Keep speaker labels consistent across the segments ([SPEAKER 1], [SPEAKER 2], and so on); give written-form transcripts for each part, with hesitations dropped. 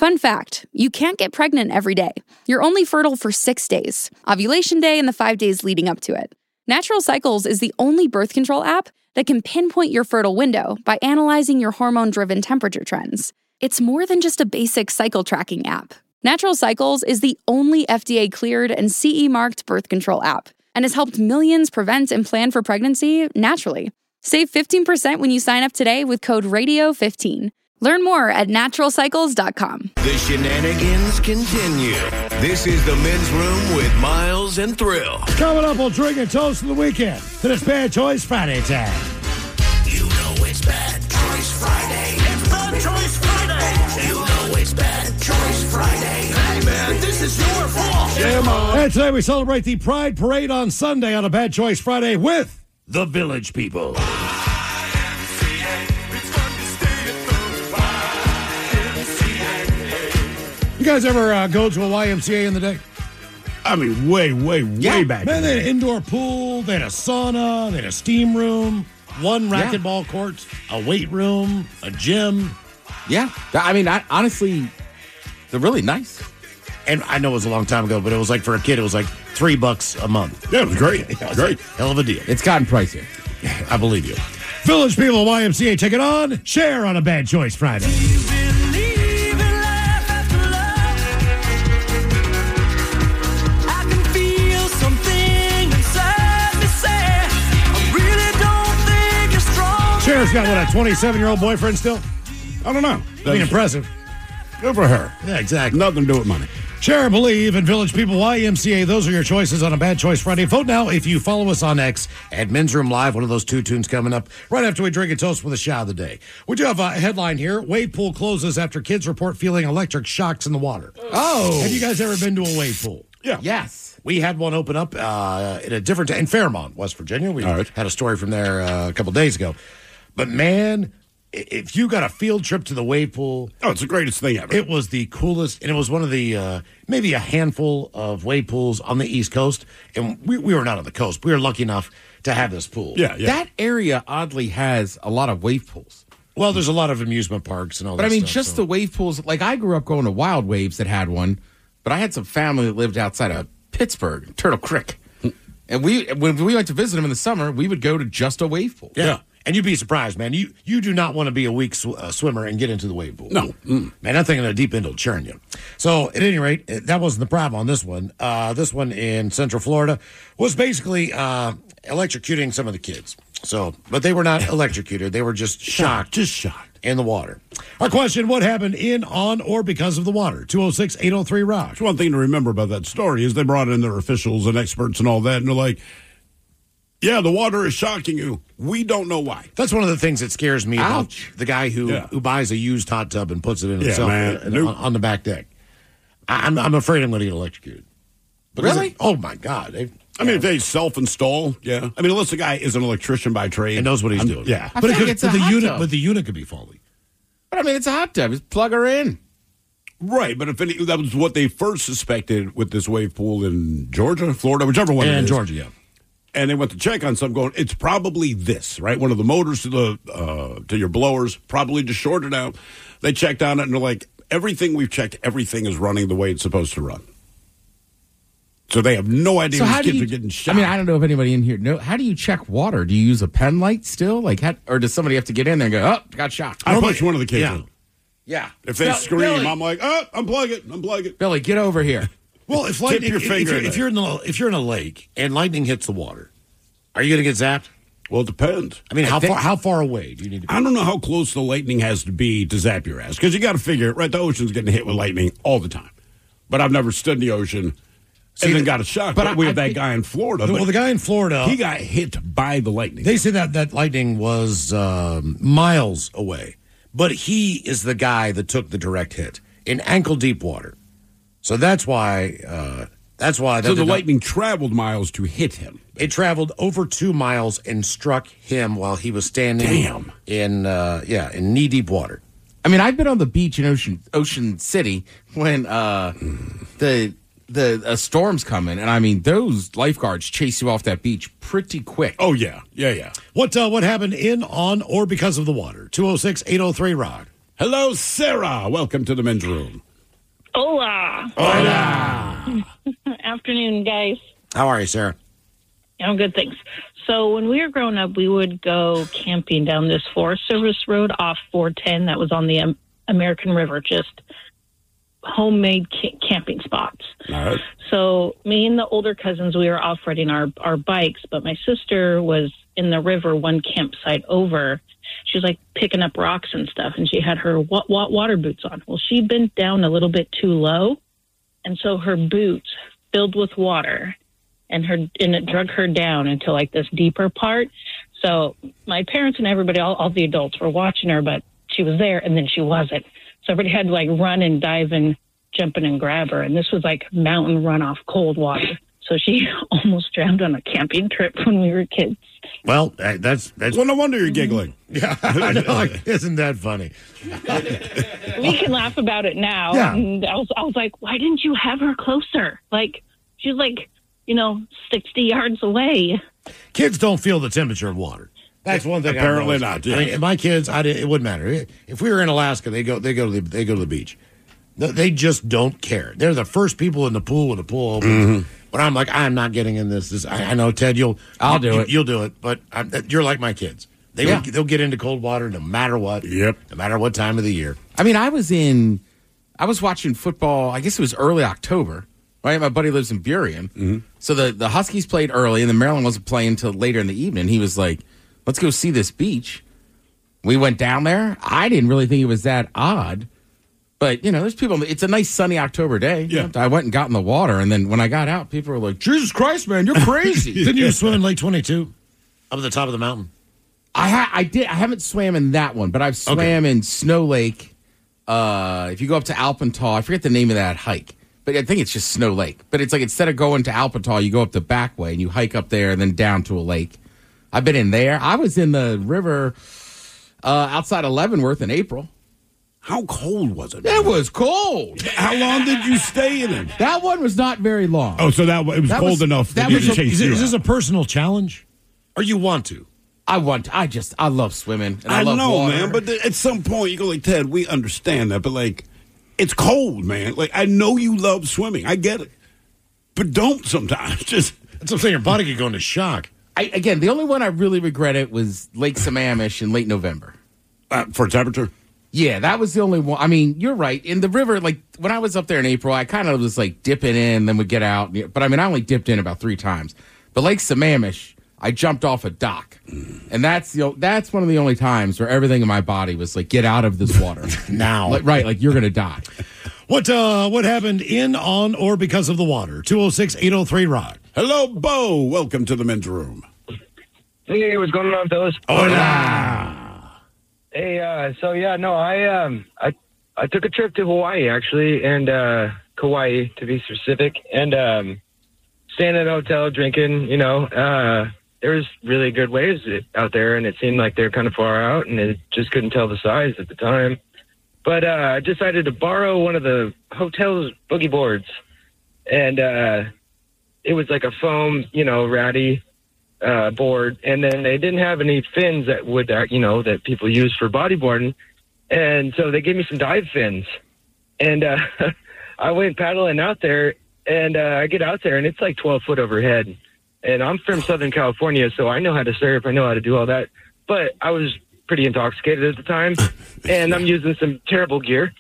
[SPEAKER 1] Fun fact, you can't get pregnant every day. You're only fertile for 6 days, ovulation day and the 5 days leading up to it. Natural Cycles is the only birth control app that can pinpoint your fertile window by analyzing your hormone-driven temperature trends. It's more than just a basic cycle tracking app. Natural Cycles is the only FDA-cleared and CE-marked birth control app and has helped millions prevent and plan for pregnancy naturally. Save 15% when you sign up today with code RADIO15. Learn more at naturalcycles.com.
[SPEAKER 2] The shenanigans continue. This is the Men's Room with Miles and Thrill.
[SPEAKER 3] Coming up, we'll drink and toast of the weekend. Then it's Bad Choice Friday time.
[SPEAKER 2] You know it's Bad Choice Friday. It's Bad Choice Friday. You know it's Bad Choice Friday. Hey, man, this is your fault. Jam on.
[SPEAKER 3] And today we celebrate the Pride Parade on Sunday on a Bad Choice Friday with the Village People. You guys ever go to a YMCA in the day?
[SPEAKER 4] I mean, way back.
[SPEAKER 3] Man, they had an indoor pool, they had a sauna, they had a steam room, one racquetball court, a weight room, a gym.
[SPEAKER 5] Yeah. I mean, honestly, they're really nice.
[SPEAKER 3] And I know it was a long time ago, but it was like for a kid, it was like $3 a month.
[SPEAKER 4] Yeah, it was great. Great.
[SPEAKER 3] Hell of a deal.
[SPEAKER 5] It's gotten pricier.
[SPEAKER 3] I believe you. Village People YMCA, take it on. Share on a Bad Choice Friday. Cher's got, what, a 27-year-old boyfriend still?
[SPEAKER 4] I don't know.
[SPEAKER 3] I mean, impressive.
[SPEAKER 4] Good for her.
[SPEAKER 3] Yeah, exactly.
[SPEAKER 4] Nothing to do with money.
[SPEAKER 3] Share, Believe, and Village People YMCA. Those are your choices on a Bad Choice Friday. Vote now if you follow us on X at Men's Room Live. One of those two tunes coming up right after we drink and toast with a shot of the day. We do have a headline here. Wave pool closes after kids report feeling electric shocks in the water.
[SPEAKER 5] Oh.
[SPEAKER 3] Have you guys ever been to a wave pool?
[SPEAKER 4] Yeah.
[SPEAKER 5] Yes.
[SPEAKER 3] We had one open up in a different in Fairmont, West Virginia. We had a story from there a couple days ago. But, man, if you got a field trip to the wave pool...
[SPEAKER 4] Oh, it's the greatest thing ever.
[SPEAKER 3] It was the coolest, and it was one of the, maybe a handful of wave pools on the East Coast. And we were not on the coast. We were lucky enough to have this pool.
[SPEAKER 4] Yeah.
[SPEAKER 5] That area oddly has a lot of wave pools.
[SPEAKER 3] Well, there's a lot of amusement parks and all that
[SPEAKER 5] But I mean,
[SPEAKER 3] stuff,
[SPEAKER 5] just the wave pools. Like, I grew up going to Wild Waves that had one, but I had some family that lived outside of Pittsburgh, Turtle Creek. And when we went to visit them in the summer, we would go to just a wave pool.
[SPEAKER 3] Yeah. And you'd be surprised, man. You do not want to be a weak swimmer and get into the wave pool.
[SPEAKER 4] No.
[SPEAKER 3] Man, that thing in the deep end will churn you. So, at any rate, that wasn't the problem on this one. This one in Central Florida was basically electrocuting some of the kids. So, but they were not electrocuted. They were just shocked.
[SPEAKER 4] Just shocked.
[SPEAKER 3] In the water. Our question, what happened in, on, or because of the water? 206-803-ROCK.
[SPEAKER 4] That's one thing to remember about that story is they brought in their officials and experts and all that, and they're like, yeah, the water is shocking you. We don't know why.
[SPEAKER 3] That's one of the things that scares me about the guy who buys a used hot tub and puts it in himself on the back deck. I'm afraid I'm going to get electrocuted.
[SPEAKER 5] Really?
[SPEAKER 3] Oh, my God.
[SPEAKER 4] I mean, if they self-install, I mean, unless the guy is an electrician by trade.
[SPEAKER 3] And knows what he's doing.
[SPEAKER 4] Yeah.
[SPEAKER 3] But the unit could be faulty.
[SPEAKER 5] But I mean, it's a hot tub. Just plug her in.
[SPEAKER 4] Right, but that was what they first suspected with this wave pool in Georgia, Florida, whichever one it is.
[SPEAKER 3] And Georgia, yeah.
[SPEAKER 4] And they went to check on some going, it's probably this, right? One of the motors to your blowers probably just shorted out. They checked on it, and they're like, everything we've checked, everything is running the way it's supposed to run. So they have no idea these kids are getting shot.
[SPEAKER 5] I mean, I don't know if anybody in here knows. How do you check water? Do you use a pen light still? Or does somebody have to get in there and go, oh, got shocked?
[SPEAKER 4] I push one of the kids in.
[SPEAKER 5] Yeah.
[SPEAKER 4] If they scream, Billy, I'm like, oh, unplug it.
[SPEAKER 5] Billy, get over here.
[SPEAKER 3] Well, if you're in a lake and lightning hits the water, are you going to get zapped?
[SPEAKER 4] Well, it depends.
[SPEAKER 3] I mean, how far away do you need to be?
[SPEAKER 4] I don't know how close the lightning has to be to zap your ass, because you got to figure, right, the ocean's getting hit with lightning all the time. But I've never stood in the ocean and then got a shock. But we have that guy in Florida.
[SPEAKER 3] Well, the guy in Florida,
[SPEAKER 4] he got hit by the lightning.
[SPEAKER 3] They say that lightning was miles away, but he is the guy that took the direct hit in ankle deep water. So that's why.
[SPEAKER 4] So the lightning traveled miles to hit him.
[SPEAKER 3] It traveled over 2 miles and struck him while he was standing in knee deep water.
[SPEAKER 5] I mean, I've been on the beach in Ocean City when a storm's coming, and I mean, those lifeguards chase you off that beach pretty quick.
[SPEAKER 4] Oh, yeah.
[SPEAKER 3] What happened in, on, or because of the water? 206-803-ROCK.
[SPEAKER 4] Hello, Sarah. Welcome to the Men's Room.
[SPEAKER 6] Hola.
[SPEAKER 3] Hola.
[SPEAKER 6] Afternoon, guys.
[SPEAKER 3] How are you, Sarah?
[SPEAKER 6] I'm good, thanks. So when we were growing up, we would go camping down this Forest Service road off 410 that was on the American River, just homemade camping spots.
[SPEAKER 4] All right.
[SPEAKER 6] So me and the older cousins, we were off riding our bikes, but my sister was in the river one campsite over. She was like picking up rocks and stuff, and she had her water boots on. Well, she bent down a little bit too low, and so her boots filled with water, and it drug her down into like this deeper part. So my parents and everybody, all the adults were watching her, but she was there, and then she wasn't. So everybody had to like run and dive and jump in and grab her, and this was like mountain runoff cold water. So she almost drowned on a camping trip when we were kids.
[SPEAKER 3] Well, that's
[SPEAKER 4] Well, no wonder you're giggling.
[SPEAKER 3] yeah. I know, like, isn't that funny?
[SPEAKER 6] We can laugh about it now.
[SPEAKER 3] Yeah.
[SPEAKER 6] And I was like, why didn't you have her closer? Like, she's like, 60 yards away.
[SPEAKER 3] Kids don't feel the temperature of water. That's one thing.
[SPEAKER 4] Apparently
[SPEAKER 3] I've
[SPEAKER 4] not,
[SPEAKER 3] noticed. I mean, my kids, it wouldn't matter. If we were in Alaska, they go to the beach. They just don't care. They're the first people in the pool when the pool opens. But I'm like, I'm not getting in this. I know, Ted,
[SPEAKER 5] I'll do it.
[SPEAKER 3] You'll do it. But you're like my kids. They'll get into cold water no matter what.
[SPEAKER 4] Yep.
[SPEAKER 3] No matter what time of the year.
[SPEAKER 5] I mean, I was watching football, I guess it was early October, right? My buddy lives in Burien. So the Huskies played early, and then Maryland wasn't playing until later in the evening. He was like, let's go see this beach. We went down there. I didn't really think it was that odd. But, there's people, it's a nice sunny October day.
[SPEAKER 4] Yeah.
[SPEAKER 5] I went and got in the water, and then when I got out, people were like, Jesus Christ, man, you're crazy.
[SPEAKER 3] Didn't you swim in Lake 22 up at the top of the mountain?
[SPEAKER 5] I did. I haven't swam in that one, but I've swam in Snow Lake. If you go up to Alpental, I forget the name of that hike, but I think it's just Snow Lake. But it's like instead of going to Alpental, you go up the back way and you hike up there and then down to a lake. I've been in there. I was in the river outside of Leavenworth in April.
[SPEAKER 4] How cold was it?
[SPEAKER 5] It was cold.
[SPEAKER 4] How long did you stay in it?
[SPEAKER 5] That one was not very long.
[SPEAKER 4] Oh, so it was cold enough that
[SPEAKER 5] was
[SPEAKER 4] it chased you
[SPEAKER 3] Is this
[SPEAKER 4] out.
[SPEAKER 3] a personal challenge? Or you want to?
[SPEAKER 5] I love swimming. And I love
[SPEAKER 4] know,
[SPEAKER 5] water.
[SPEAKER 4] man, but at some point you go like, Ted, we understand that, but like, it's cold, man. Like, I know you love swimming. I get it. But don't sometimes. Just
[SPEAKER 3] That's what I'm saying. Your body could go into shock.
[SPEAKER 5] Again, the only one I really regretted was Lake Sammamish in late November.
[SPEAKER 4] for temperature.
[SPEAKER 5] Yeah, that was the only one. I mean, you're right. In the river, like when I was up there in April, I kind of was like dipping in, then would get out. But I mean, I only dipped in about 3 times. But Lake Sammamish, I jumped off a dock, and that's one of the only times where everything in my body was like, get out of this water
[SPEAKER 3] Now.
[SPEAKER 5] like you're gonna die.
[SPEAKER 3] What happened in, on, or because of the water? 206-803-ROCK.
[SPEAKER 4] Hello, Bo. Welcome to the men's room.
[SPEAKER 7] Hey, what's going on, fellas?
[SPEAKER 3] Hola.
[SPEAKER 7] Hey, I took a trip to Hawaii actually, and Kauai to be specific, and staying at a hotel, drinking. There was really good waves out there, and it seemed like they're kind of far out, and it just couldn't tell the size at the time. But I decided to borrow one of the hotel's boogie boards, and it was like a foam, ratty board, and then they didn't have any fins that would, that people use for bodyboarding, and so they gave me some dive fins, and I went paddling out there, and I get out there, and it's like 12 foot overhead, and I'm from Southern California, so I know how to surf, I know how to do all that, but I was pretty intoxicated at the time, and I'm using some terrible gear,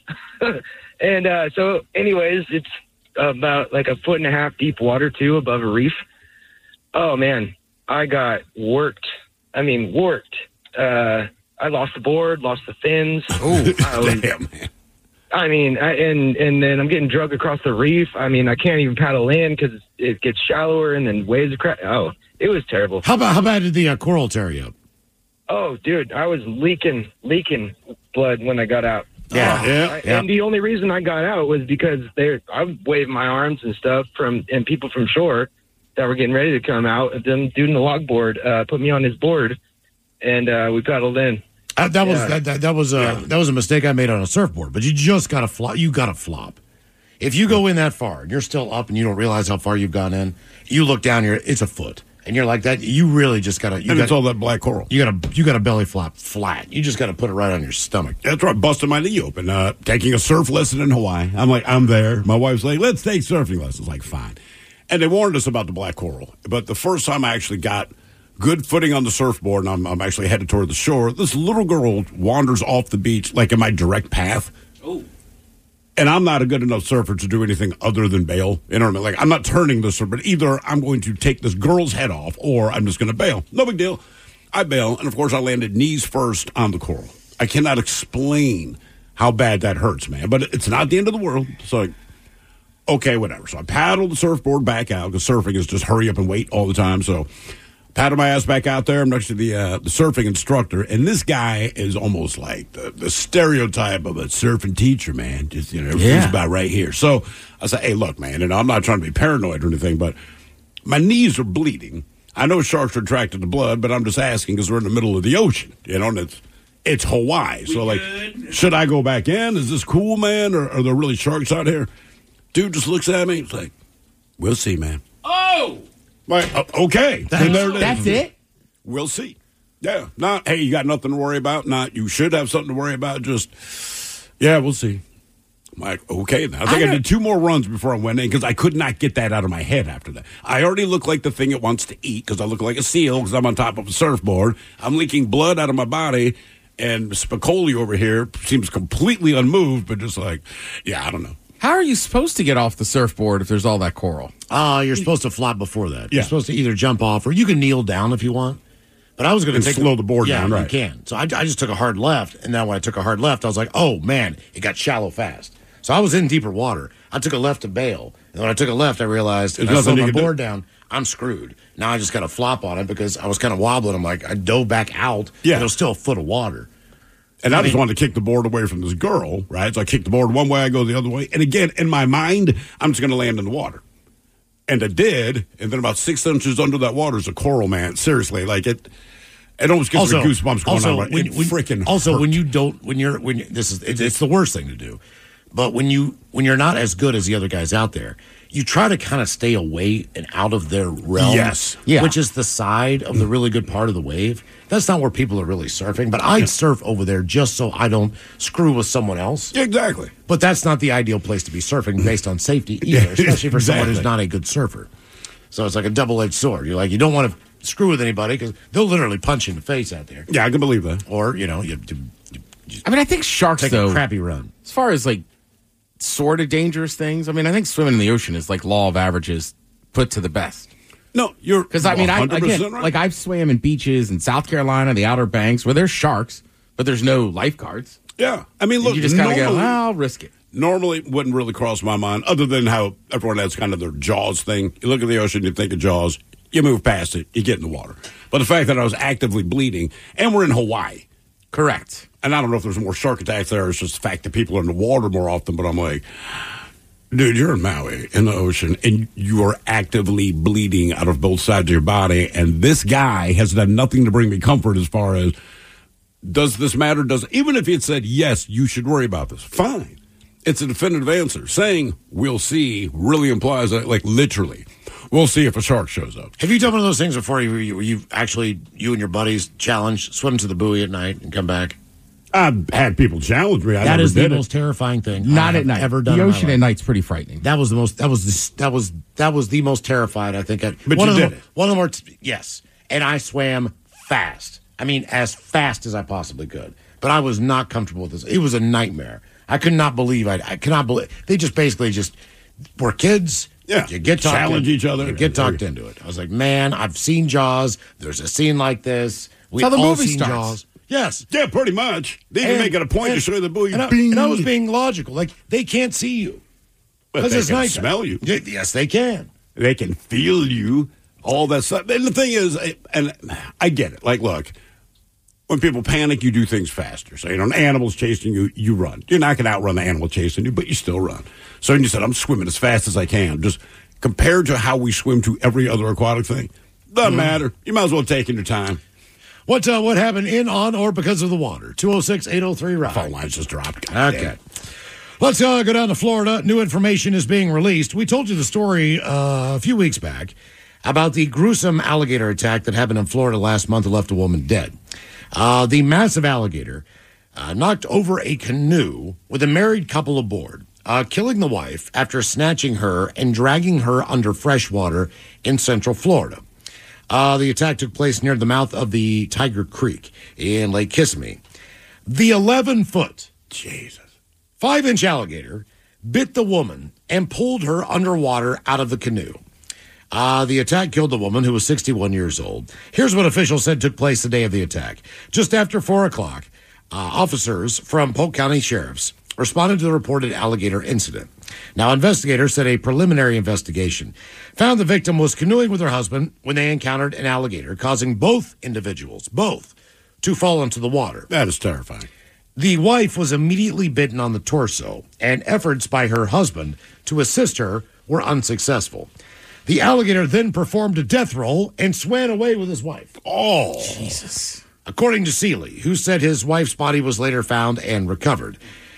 [SPEAKER 7] and so anyways, it's about like 1.5 foot deep water too, above a reef. Oh man, I got worked. I mean, worked. I lost the board, lost the fins.
[SPEAKER 4] Oh, damn, man.
[SPEAKER 7] I mean, and then I'm getting drugged across the reef. I mean, I can't even paddle in because it gets shallower and then waves crash. Oh, it was terrible.
[SPEAKER 3] How bad did the coral tear you up?
[SPEAKER 7] Oh, dude, I was leaking blood when I got out.
[SPEAKER 3] Yeah.
[SPEAKER 7] And the only reason I got out was because I waved my arms and stuff and people from shore that were getting ready to come out. Them dude in the logboard put me on his board, and we paddled in.
[SPEAKER 3] That was a mistake I made on a surfboard. But you just got to flop. You got to flop. If you go in that far and you're still up and you don't realize how far you've gone in, you look down here. It's a foot. and you're like that, you really just gotta.
[SPEAKER 4] And it's all that black coral.
[SPEAKER 3] You gotta belly flop flat. You just gotta put it right on your stomach.
[SPEAKER 4] That's right. Busting my knee open. Taking a surf lesson in Hawaii. I'm like, I'm there. My wife's like, let's take surfing lessons. Like, fine. And they warned us about the black coral. But the first time I actually got good footing on the surfboard, and I'm actually headed toward the shore, this little girl wanders off the beach, like in my direct path. Oh. And I'm not a good enough surfer to do anything other than bail. You know what I mean? Like, I'm not turning this, but either I'm going to take this girl's head off or I'm just going to bail. No big deal. I bail. And, of course, I landed knees first on the coral. I cannot explain how bad that hurts, man. But it's not the end of the world. It's like, okay, whatever. So I paddled the surfboard back out because surfing is just hurry up and wait all the time. So paddle my ass back out there. I'm next to the surfing instructor, and this guy is almost like the stereotype of a surfing teacher, man. Just, everything's about right here. So I said, hey, look, man, and I'm not trying to be paranoid or anything, but my knees are bleeding. I know sharks are attracted to blood, but I'm just asking because we're in the middle of the ocean, and it's Hawaii. So, like, should I go back in? Is this cool, man, or are there really sharks out here? Dude just looks at me. He's like, we'll see, man.
[SPEAKER 5] Oh!
[SPEAKER 4] Like, okay.
[SPEAKER 5] That's it?
[SPEAKER 4] We'll see. Yeah. Not, hey, you got nothing to worry about. Not, you should have something to worry about. Just, yeah, we'll see. I'm like, okay. Then. I think I did 2 more runs before I went in because I could not get that out of my head after that. I already look like the thing it wants to eat because I look like a seal because I'm on top of a surfboard. I'm leaking blood out of my body. And Spicoli over here seems completely unmoved, but just like, yeah, I don't know.
[SPEAKER 5] How are you supposed to get off the surfboard if there's all that coral?
[SPEAKER 3] You're supposed to flop before that.
[SPEAKER 4] Yeah.
[SPEAKER 3] You're supposed to either jump off or you can kneel down if you want. But I was going to
[SPEAKER 4] slow the board down, right?
[SPEAKER 3] You can. So I just took a hard left, and then when I took a hard left, I was like, oh, man, it got shallow fast. So I was in deeper water. I took a left to bail. And when I took a left, I realized if I slowed my board down, I'm screwed. Now I just got to flop on it because I was kind of wobbling. I'm like, I dove back out, and it was still a foot of water.
[SPEAKER 4] And I just wanted to kick the board away from this girl, right? So I kick the board one way, I go the other way. And again, in my mind, I'm just going to land in the water. And I did. And then about 6 inches under that water is a coral, man. Seriously, like it almost gives me goosebumps going on. But it freaking
[SPEAKER 3] also,
[SPEAKER 4] hurt.
[SPEAKER 3] when you don't, it's the worst thing to do. But when you're not as good as the other guys out there, you try to kind of stay away and out of their realm.
[SPEAKER 4] Yes.
[SPEAKER 5] Yeah.
[SPEAKER 3] Which is the side of the really good part of the wave. That's not where people are really surfing. But I surf over there just so I don't screw with someone else.
[SPEAKER 4] Yeah, exactly.
[SPEAKER 3] But that's not the ideal place to be surfing based on safety either, especially for someone who's not a good surfer. So it's like a double-edged sword. You're like, you don't want to screw with anybody because they'll literally punch you in the face out there.
[SPEAKER 4] Yeah, I can believe that.
[SPEAKER 3] Or, you
[SPEAKER 5] I think sharks,
[SPEAKER 3] take
[SPEAKER 5] though,
[SPEAKER 3] a crappy run.
[SPEAKER 5] as far as like sort of dangerous things, I think swimming in the ocean is like law of averages put to the best.
[SPEAKER 4] No, you're
[SPEAKER 5] Because I
[SPEAKER 4] again, right.
[SPEAKER 5] like I've swam in beaches in South Carolina, the Outer Banks, where there's sharks, but there's no lifeguards.
[SPEAKER 4] Yeah. I mean, look,
[SPEAKER 5] You just kind of go, well, I'll risk it.
[SPEAKER 4] normally it wouldn't really cross my mind, other than how everyone has kind of their Jaws thing. You look at the ocean, you think of Jaws, you move past it, you get in the water. But the fact that I was actively bleeding, and we're in Hawaii.
[SPEAKER 5] Correct.
[SPEAKER 4] And I don't know if there's more shark attacks there, it's just the fact that people are in the water more often, but I'm like, dude, you're in Maui, in the ocean, and you are actively bleeding out of both sides of your body, and this guy has done nothing to bring me comfort as far as, does this matter? Even if he had said, yes, you should worry about this, fine. It's a definitive answer. Saying, we'll see, really implies that, like, literally, we'll see if a shark shows up.
[SPEAKER 3] Have you done one of those things before where you actually, you and your buddies challenge, swim to the buoy at night and come back?
[SPEAKER 4] I've had people challenge me.
[SPEAKER 3] That is the most terrifying thing
[SPEAKER 5] Not
[SPEAKER 3] I
[SPEAKER 5] at night.
[SPEAKER 3] have ever done.
[SPEAKER 5] The
[SPEAKER 3] in my
[SPEAKER 5] ocean
[SPEAKER 3] life.
[SPEAKER 5] at night's pretty frightening.
[SPEAKER 3] That was the most. That was the most terrified I think.
[SPEAKER 4] But
[SPEAKER 3] one
[SPEAKER 4] you
[SPEAKER 3] of
[SPEAKER 4] did
[SPEAKER 3] them,
[SPEAKER 4] it.
[SPEAKER 3] One of them were yes, and I swam fast. I mean, as fast as I possibly could. But I was not comfortable with this. It was a nightmare. I could not believe. I cannot believe they just basically just were kids.
[SPEAKER 4] Yeah,
[SPEAKER 3] you get talked
[SPEAKER 4] challenge each other.
[SPEAKER 3] You get talked into it. I was like, man, I've seen Jaws. There's a scene like this. We've
[SPEAKER 5] how the
[SPEAKER 3] all
[SPEAKER 5] movie
[SPEAKER 3] seen
[SPEAKER 5] starts.
[SPEAKER 3] Jaws. Yes.
[SPEAKER 4] Yeah, pretty much. They even make it a point to show you the buoy.
[SPEAKER 3] And I was being logical. Like, they can't see you.
[SPEAKER 4] But
[SPEAKER 3] Because
[SPEAKER 4] they
[SPEAKER 3] it's
[SPEAKER 4] can
[SPEAKER 3] nighttime.
[SPEAKER 4] smell you.
[SPEAKER 3] Yes, they can.
[SPEAKER 4] They can feel you. All that stuff. And the thing is, and I get it. Like, look, when people panic, you do things faster. So, an animal's chasing you, you run. You're not going to outrun the animal chasing you, but you still run. So you said, I'm swimming as fast as I can. Just compared to how we swim to every other aquatic thing, doesn't matter. You might as well take in your time.
[SPEAKER 3] What happened in, on, or because of the water? 206-803-ROCK.
[SPEAKER 4] Phone lines just dropped. God
[SPEAKER 3] Okay.
[SPEAKER 4] damn.
[SPEAKER 3] Let's go down to Florida. New information is being released. We told you the story a few weeks back, about the gruesome alligator attack that happened in Florida last month and left a woman dead. The massive alligator knocked over a canoe with a married couple aboard, killing the wife after snatching her and dragging her under fresh water in central Florida. The attack took place near the mouth of the Tiger Creek in Lake Kissimmee. The 11-foot, 5-inch alligator bit the woman and pulled her underwater out of the canoe. The attack killed the woman, who was 61 years old. Here's what officials said took place the day of the attack. Just after 4 o'clock, officers from Polk County Sheriff's responded to the reported alligator incident. Now, investigators said a preliminary investigation found the victim was canoeing with her husband when they encountered an alligator, causing both individuals, to fall into the water.
[SPEAKER 4] That is terrifying.
[SPEAKER 3] The wife was immediately bitten on the torso, and efforts by her husband to assist her were unsuccessful. The alligator then performed a death roll and swam away with his wife.
[SPEAKER 4] Oh,
[SPEAKER 5] Jesus.
[SPEAKER 3] According to Seeley, who said his wife's body was later found and recovered.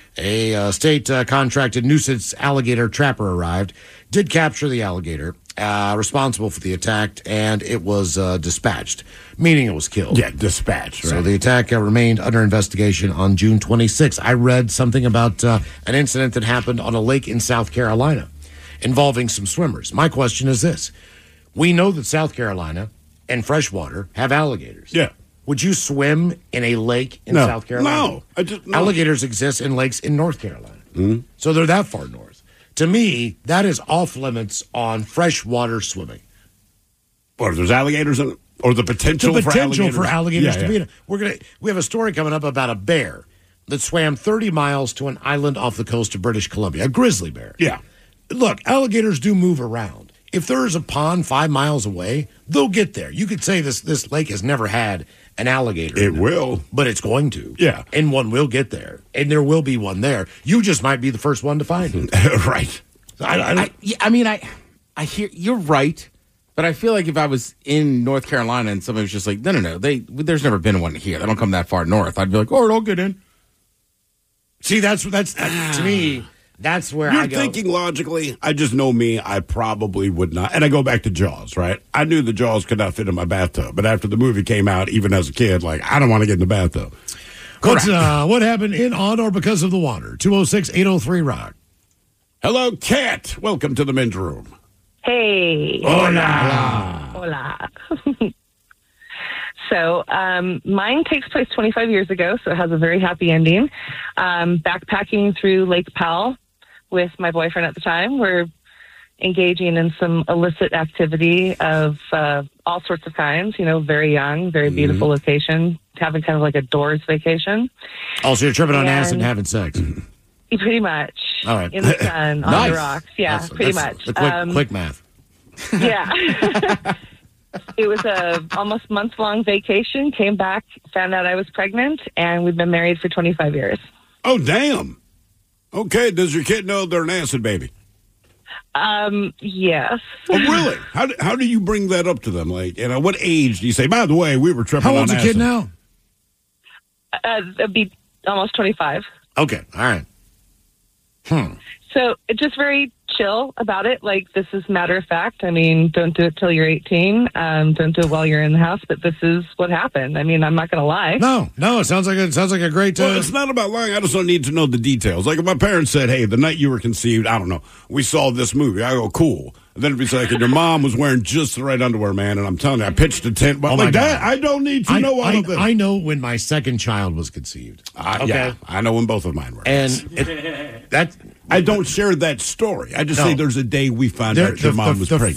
[SPEAKER 3] A state contracted nuisance alligator trapper arrived, did capture the alligator responsible for the attack, and it was dispatched, meaning it was killed.
[SPEAKER 4] Yeah, dispatched. Right?
[SPEAKER 3] So the attack remained under investigation on June 26th. I read something about an incident that happened on a lake in South Carolina involving some swimmers. My question is this. We know that South Carolina and freshwater have alligators.
[SPEAKER 4] Yeah.
[SPEAKER 3] Would you swim in a lake in South Carolina?
[SPEAKER 4] No.
[SPEAKER 3] Alligators exist in lakes in North Carolina. So they're that far north. To me, that is off limits on freshwater swimming.
[SPEAKER 4] Or if there's alligators in it? Or the potential
[SPEAKER 3] for alligators to be in
[SPEAKER 4] it.
[SPEAKER 3] it. We have a story coming up about a bear that swam 30 miles to an island off the coast of British Columbia, a grizzly bear.
[SPEAKER 4] Yeah.
[SPEAKER 3] Look, alligators do move around. If there is a pond 5 miles away, they'll get there. You could say this lake has never had an alligator.
[SPEAKER 4] It will.
[SPEAKER 3] But it's going to.
[SPEAKER 4] Yeah.
[SPEAKER 3] And one will get there. And there will be one there. You just might be the first one to find it.
[SPEAKER 4] Right.
[SPEAKER 5] I hear you're right, but I feel like if I was in North Carolina and somebody was just like, no, there's never been one here. They don't come that far north. I'd be like, oh, don't get in.
[SPEAKER 3] See, that's to me. That's where
[SPEAKER 4] You're
[SPEAKER 3] I go.
[SPEAKER 4] thinking logically. I just know me. I probably would not. And I go back to Jaws, right? I knew the Jaws could not fit in my bathtub. But after the movie came out, even as a kid, I don't want to get in the bathtub.
[SPEAKER 3] What happened in, on, or because of the water? 206-803-ROCK.
[SPEAKER 4] Hello, Kat. Welcome to the men's room.
[SPEAKER 6] Hey.
[SPEAKER 3] Hola.
[SPEAKER 6] So mine takes place 25 years ago, so it has a very happy ending. Backpacking through Lake Powell with my boyfriend at the time. We're engaging in some illicit activity of all sorts of kinds, very young, very beautiful location, having kind of like a Doors vacation.
[SPEAKER 3] Also, you're tripping on acid and having sex.
[SPEAKER 6] Pretty much.
[SPEAKER 3] All right.
[SPEAKER 6] In the sun, on the rocks. Yeah, pretty much.
[SPEAKER 3] The quick math.
[SPEAKER 6] Yeah. It was a almost month-long vacation, came back, found out I was pregnant, and we've been married for 25 years.
[SPEAKER 4] Oh, damn. Okay, does your kid know they're an acid baby?
[SPEAKER 6] Yes.
[SPEAKER 4] Oh, really? How do you bring that up to them? What age do you say, by the way, we were tripping on acid?
[SPEAKER 3] How old's the kid now?
[SPEAKER 6] It'd be almost 25.
[SPEAKER 3] Okay, all right.
[SPEAKER 6] So it's just very chill about it. This is matter of fact. I mean, don't do it till you're 18. Don't do it while you're in the house. But this is what happened. I mean, I'm not going to lie.
[SPEAKER 3] No. It sounds like a great.
[SPEAKER 4] Well, it's not about lying. I just don't need to know the details. Like if my parents said, "Hey, the night you were conceived, I don't know, we saw this movie." I go, "Cool." And then if it's like, and your mom was wearing just the right underwear, man, and I'm telling you, I pitched a tent. But that, I don't need to know all of this.
[SPEAKER 3] I know when my second child was conceived.
[SPEAKER 4] Okay, yeah, I know when both of mine were.
[SPEAKER 3] And
[SPEAKER 4] I don't share that story. I just say there's a day we found out your mom was pregnant.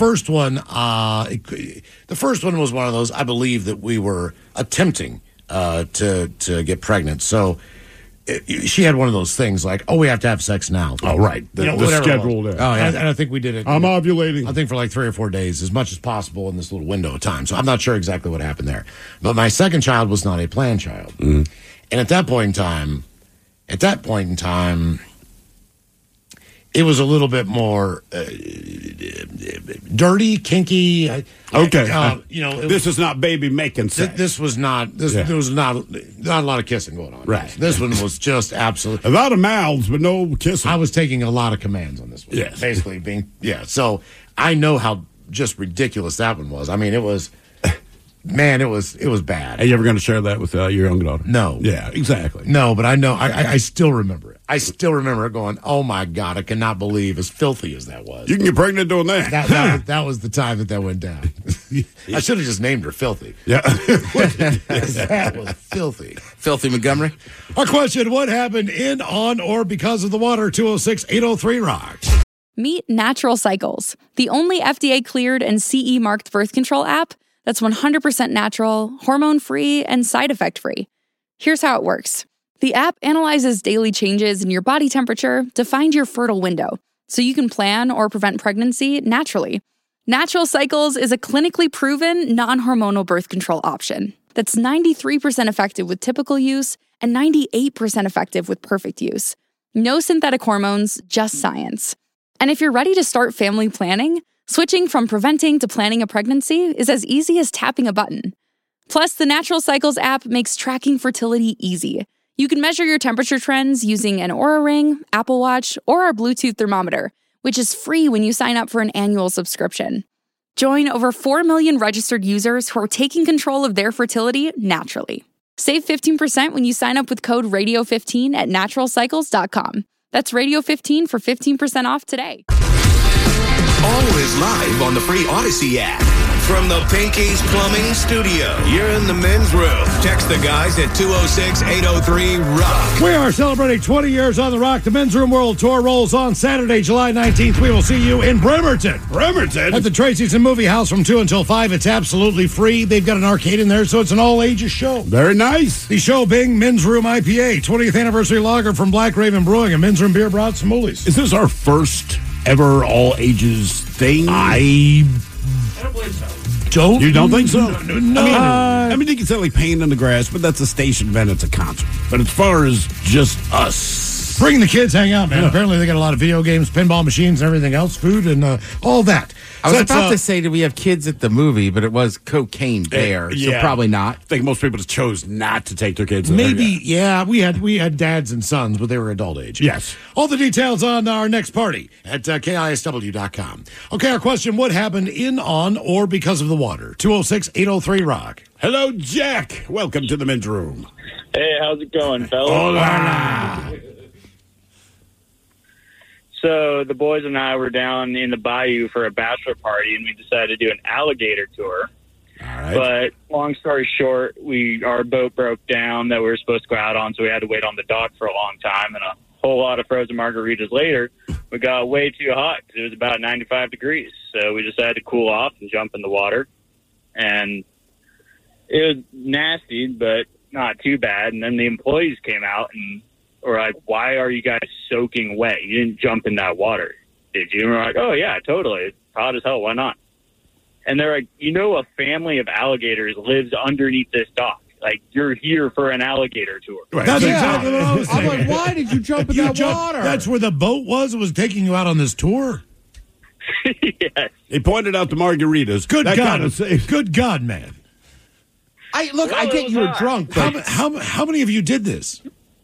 [SPEAKER 3] The first one was one of those. I believe that we were attempting to get pregnant. So she had one of those things like, "Oh, we have to have sex now."
[SPEAKER 4] Oh, right. The schedule.
[SPEAKER 3] Oh, yeah. And I think we did it.
[SPEAKER 4] I'm ovulating.
[SPEAKER 3] I think for 3 or 4 days, as much as possible in this little window of time. So I'm not sure exactly what happened there. But my second child was not a planned child, and at that point in time. It was a little bit more dirty, kinky.
[SPEAKER 4] Okay, this is not baby making sex.
[SPEAKER 3] This was not. There was not a lot of kissing going on.
[SPEAKER 4] Right.
[SPEAKER 3] This one was just absolutely
[SPEAKER 4] a lot of mouths, but no kissing.
[SPEAKER 3] I was taking a lot of commands on this one.
[SPEAKER 4] Yes,
[SPEAKER 3] basically being So I know how just ridiculous that one was. I mean, it was, man, it was bad.
[SPEAKER 4] Are you ever going to share that with your young daughter?
[SPEAKER 3] No.
[SPEAKER 4] Yeah, exactly.
[SPEAKER 3] No, but I know, I still remember it. I still remember it going, oh my God, I cannot believe as filthy as that was.
[SPEAKER 4] You can get pregnant doing that.
[SPEAKER 3] That was the time that went down. I should have just named her Filthy.
[SPEAKER 4] Yeah.
[SPEAKER 3] That was filthy.
[SPEAKER 5] Filthy Montgomery.
[SPEAKER 3] Our question, what happened in, on, or because of the water? 206-803-ROCK.
[SPEAKER 1] Meet Natural Cycles, the only FDA-cleared and CE-marked birth control app that's 100% natural, hormone-free, and side effect-free. Here's how it works. The app analyzes daily changes in your body temperature to find your fertile window, so you can plan or prevent pregnancy naturally. Natural Cycles is a clinically proven, non-hormonal birth control option that's 93% effective with typical use and 98% effective with perfect use. No synthetic hormones, just science. And if you're ready to start family planning, switching from preventing to planning a pregnancy is as easy as tapping a button. Plus, the Natural Cycles app makes tracking fertility easy. You can measure your temperature trends using an Oura Ring, Apple Watch, or our Bluetooth thermometer, which is free when you sign up for an annual subscription. Join over 4 million registered users who are taking control of their fertility naturally. Save 15% when you sign up with code RADIO15 at naturalcycles.com. That's Radio15 for 15% off today.
[SPEAKER 2] Always live on the free Odyssey app. From the Pinky's Plumbing Studio, you're in the men's room. Text the guys at 206-803-ROCK.
[SPEAKER 3] We are celebrating 20 years on the Rock. The Men's Room World Tour rolls on Saturday, July 19th. We will see you in Bremerton. At the Tracy's and Movie House from 2 until 5. It's absolutely free. They've got an arcade in there, so it's an all-ages show.
[SPEAKER 4] Very nice.
[SPEAKER 3] The show being Men's Room IPA, 20th anniversary lager from Black Raven Brewing, and Men's Room Beer Brats and Moolies.
[SPEAKER 4] Is this our first ever all-ages thing?
[SPEAKER 3] I don't believe so.
[SPEAKER 4] You don't think so?
[SPEAKER 3] No.
[SPEAKER 4] I mean, you can say like Pain in the Grass, but that's a station event. It's a concert. But as far as just us,
[SPEAKER 3] bring the kids, hang out, man. Yeah. Apparently they got a lot of video games, pinball machines, and everything else, food, and all that.
[SPEAKER 5] I was about to say, do we have kids at the movie? But it was Cocaine Bear, so probably not.
[SPEAKER 4] I think most people just chose not to take their kids.
[SPEAKER 3] Maybe, yeah. We had dads and sons, but they were adult age.
[SPEAKER 4] Yes.
[SPEAKER 3] All the details on our next party at KISW.com. Okay, our question, what happened in, on, or because of the water? 206-803-ROCK.
[SPEAKER 4] Hello, Jack. Welcome to the Men's Room.
[SPEAKER 8] Hey, how's it going, fellas?
[SPEAKER 4] Hola.
[SPEAKER 8] So the boys and I were down in the bayou for a bachelor party, and we decided to do an alligator tour.
[SPEAKER 4] All right.
[SPEAKER 8] But long story short, our boat broke down that we were supposed to go out on, so we had to wait on the dock for a long time. And a whole lot of frozen margaritas later, we got way too hot because it was about 95 degrees. So we decided to cool off and jump in the water. And it was nasty, but not too bad. And then the employees came out and were like, why are you guys soaking wet? You didn't jump in that water, did you? And we're like, oh, yeah, totally. It's hot as hell. Why not? And they're like, a family of alligators lives underneath this dock. Like, you're here for an alligator tour.
[SPEAKER 3] Right. That's exactly what I was saying.
[SPEAKER 5] I'm like, why did you jump in that water?
[SPEAKER 3] That's where the boat was? It was taking you out on this tour?
[SPEAKER 8] Yes.
[SPEAKER 4] He pointed out the margaritas.
[SPEAKER 3] Good God. Good God, man.
[SPEAKER 5] I get you were drunk. But
[SPEAKER 3] How many of you did this?